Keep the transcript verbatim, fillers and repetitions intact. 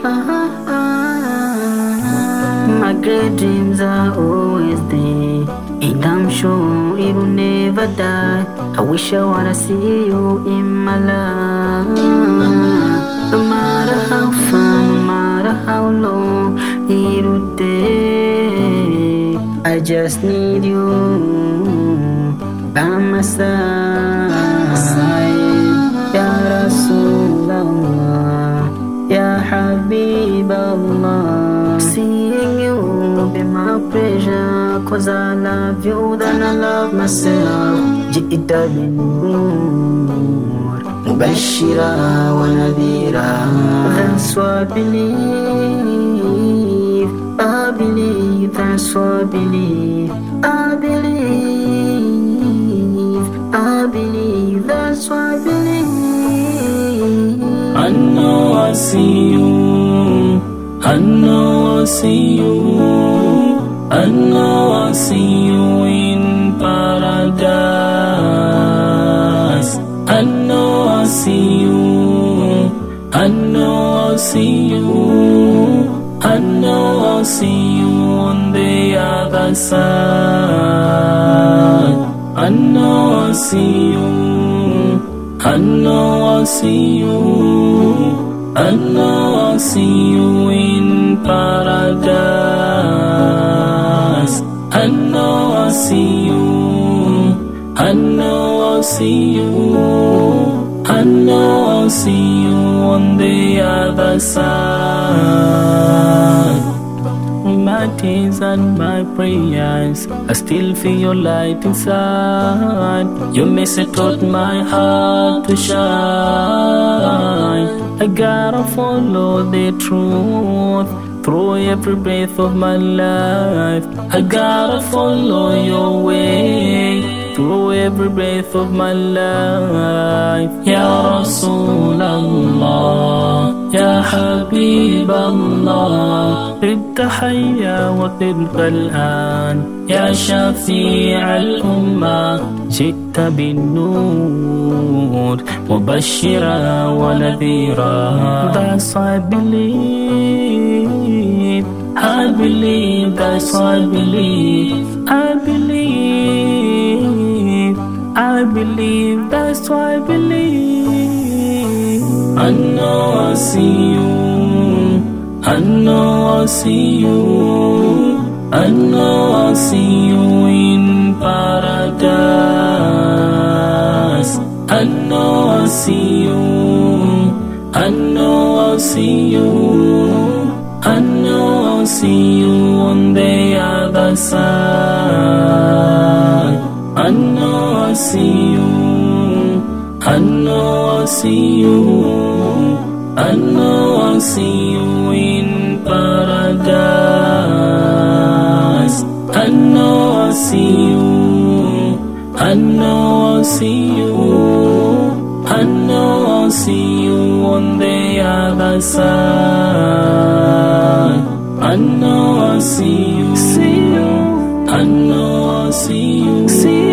My great dreams are always there, and I'm sure it will never die. I wish I wanna see you in my life. No matter how far, no matter how long it will take, I just need you by my side. Ya Rasulallah, Ya Habib Allah. Seeing you be my pleasure, cause I love you than I love myself. Jita bin Nur, Mubashira wa Nadira. That's what I believe, I believe, that's what I believe, I believe, I believe, that's what I believe. I know I see you, I know I see you, I know I see you in paradise. I know I see you, I know I see you, I know I see you on the other side. I know I see you, I know I see you, I know I see you in paradise. I know I see you, I know I see you, I know I see you on the other side. My tears and my prayers, I still feel your light inside. Your message taught my heart to shine. I gotta follow the truth through every breath of my life. I gotta follow your way through every breath of my life. Ya Rasulallah, Ya Habib Allah, طبت حيا وطبت الآن. يا شفيع الأمة جئت بالنور مبشرا ونذيرا. That's I believe, I believe, that's I believe, I believe, I believe, that's why I believe. I know I see you, I know I see you, I know I see you in paradise. I know I see you, I know I see you, I know I see you on the other side. I know I see you, I know I see you, I know I see you in paradise. I know I see you, I know I see you, I know I see you on the other side. I know I see you, see you, I know I see you, see